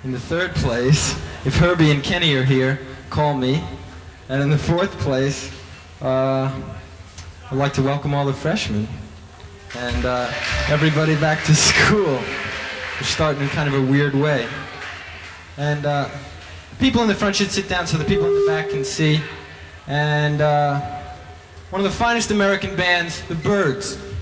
In the third place, if Herbie and Kenny are here, call me. And in the fourth place, I'd like to welcome all the freshmen and everybody back to school. We're starting in kind of a weird way. And people in the front should sit down so the people in the back can see. And one of the finest American bands, the Byrds.